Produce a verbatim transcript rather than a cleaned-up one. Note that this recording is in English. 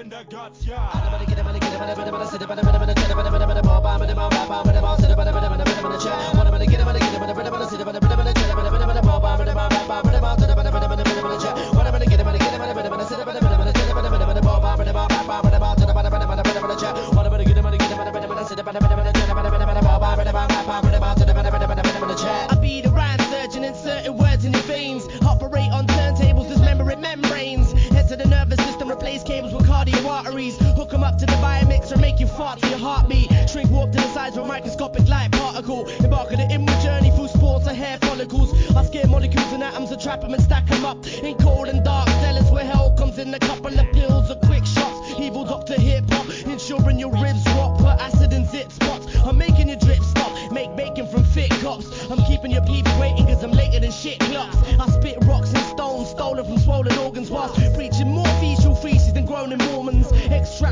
in the guts, yeah. Get money, get money, get money, get money, sit about a minute, get money, get money, more, buy money, more, buy money, more, sit about a minute, get money, chat. Wanna money, get money, get money, get money, sit about a minute, get money, get money, more, buy money, more, buy money, more, sit about a minute, get money, chat. Wanna money, get money, get money, get money, sit about a minute, get money, get money, more, buy money, more, buy money, more, sit about a minute, get money, chat. Wanna money, get money, get money, get money, sit about a minute, get money, get money, more, buy money, more, buy money, more, sit about a minute, get money, chat. I be the rhyme surgeon, inserting words in your veins. Operate on turntables, dismembering membranes. Head to the nervous system, replace cables with cardio arteries. Hook them up to the biomixer, make you fart to your heartbeat. Shrink warp to the size of a microscopic light particle. Embark on the inward journey through spores or hair follicles. I scare molecules and atoms and trap them and stack them up. In cold and dark cellars where hell comes in a couple of pills or quick shots. Evil doctor hip hop, ensuring your ribs rot. Put acid in zit spots. I'm making your drip stop. Make bacon from thick cops. I'm keeping your peeps waiting cause I'm later than shit clocks. I spit rocks and stones stolen from swollen organs whilst preaching more fecal feces than groaning Mormons. Extract